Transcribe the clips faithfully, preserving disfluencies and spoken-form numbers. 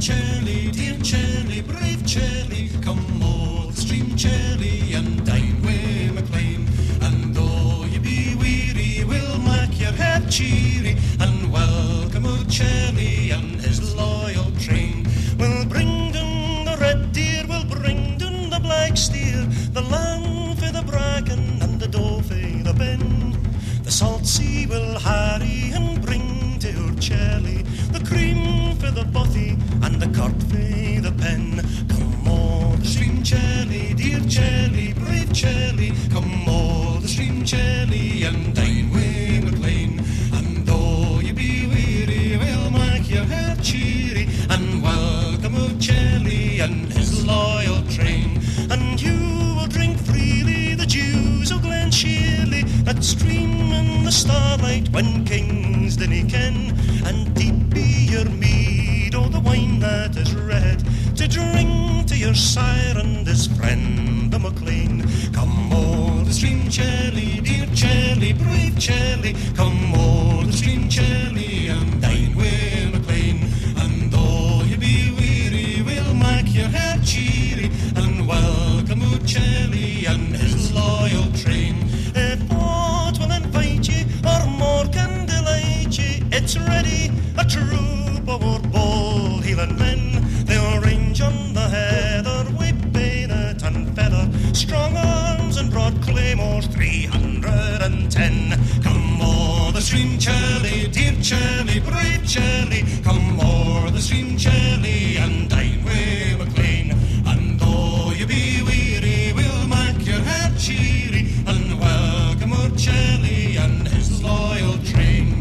Charlie, dear Charlie, brave Charlie, come o'er the stream, Charlie, and dine wi' MacLean. And though you be weary, we'll make your head cheery, and welcome old Charlie and his loyal train. We'll bring down the red deer, we'll bring down the black steer, the lamb for the bracken and the doe for the ben. The salt sea will harry and bring to your Charlie, the cream for the bothy and the curt for the pen. Come o'er the stream, Charlie, dear Charlie, brave Charlie, come o'er the stream, Charlie, and dine wi' MacLean. And though you be weary, we'll make your heart cheery, and welcome old Charlie and his loyal train. And you will drink freely the dews of Glen Shirley, that stream in the starlight when kings dinna ken. And deep be your mead, oh the wine that is red, to drink to your sire and his friend the MacLean. Come o'er the stream, Charlie, dear Charlie, brave Charlie, come o'er the stream, Charlie, and dine wi' MacLean. And though you be weary, we'll make your heart cheery, and welcome old Charlie and his loyal train. If aught will invite ye, or more can delight ye, it's ready, a troop of our bold Hieland men. They'll range on the heather with bayonet and feather, strong arms and broad claymores, three hundred and ten. Come o'er the stream, Charlie, dear Charlie, brave Charlie, come o'er the stream, Charlie, and dine wi' MacLean. And though you be weary, we'll make your heart cheery, and welcome old Charlie and his loyal train.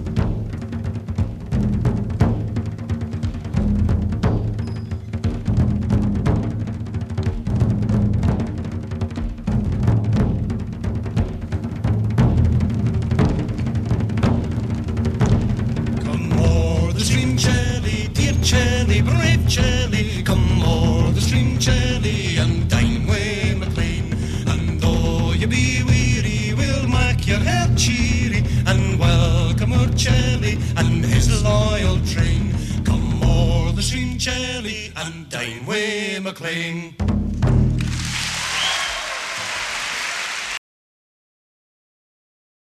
Charlie, dear Charlie, brave Charlie, come o'er the stream, Charlie, and dine wi' MacLean. And though you be weary, we'll make your heart cheery, and welcome old Charlie and his loyal train. Come o'er the stream, Charlie, and dine wi' MacLean.